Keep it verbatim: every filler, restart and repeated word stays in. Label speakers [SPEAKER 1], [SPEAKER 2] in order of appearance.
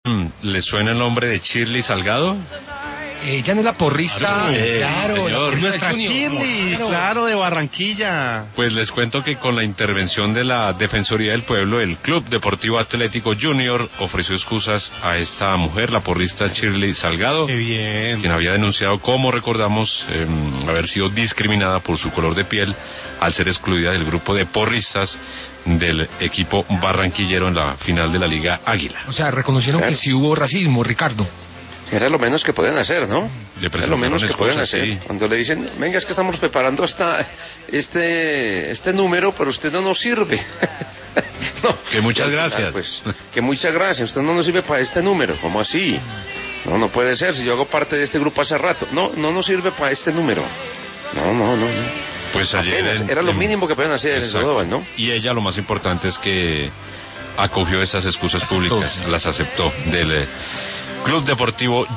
[SPEAKER 1] ¿Le suena el nombre de Shirley Salgado?
[SPEAKER 2] Ella no es la porrista,
[SPEAKER 1] Claro, eh,
[SPEAKER 2] claro,
[SPEAKER 1] señor.
[SPEAKER 2] la porrista
[SPEAKER 3] Nuestra
[SPEAKER 2] Junior,
[SPEAKER 3] Shirley,
[SPEAKER 2] claro.
[SPEAKER 3] claro, de Barranquilla.
[SPEAKER 1] Pues les cuento que con la intervención de la Defensoría del Pueblo, el Club Deportivo Atlético Junior ofreció excusas a esta mujer, la porrista Shirley Salgado,
[SPEAKER 3] Qué bien.
[SPEAKER 1] quien había denunciado, como recordamos, eh, haber sido discriminada por su color de piel al ser excluida del grupo de porristas del equipo barranquillero en la final de la Liga Águila.
[SPEAKER 2] O sea, reconocieron
[SPEAKER 4] Claro.
[SPEAKER 2] que sí hubo racismo, Ricardo.
[SPEAKER 4] Era lo menos que pueden hacer, ¿no?
[SPEAKER 1] Le
[SPEAKER 4] Era lo menos que
[SPEAKER 1] presentaron
[SPEAKER 4] pueden
[SPEAKER 1] excusas,
[SPEAKER 4] hacer.
[SPEAKER 1] sí.
[SPEAKER 4] Cuando le dicen, venga, es que estamos preparando hasta este este número, pero usted no nos sirve. No,
[SPEAKER 1] Que muchas
[SPEAKER 4] y al final,
[SPEAKER 1] gracias.
[SPEAKER 4] pues, que muchas gracias, usted no nos sirve para este número. ¿Cómo así? No, no puede ser, si yo hago parte de este grupo hace rato. No, no nos sirve para este número. No, no, no, no.
[SPEAKER 1] Pues ayer
[SPEAKER 4] Apenas,
[SPEAKER 1] en-
[SPEAKER 4] era lo
[SPEAKER 1] en-
[SPEAKER 4] mínimo que podían hacer en
[SPEAKER 1] Exacto.
[SPEAKER 4] Sandoval, ¿no?
[SPEAKER 1] Y ella, lo más importante es que acogió esas excusas
[SPEAKER 2] Aceptó.
[SPEAKER 1] públicas, las aceptó del eh, Club Deportivo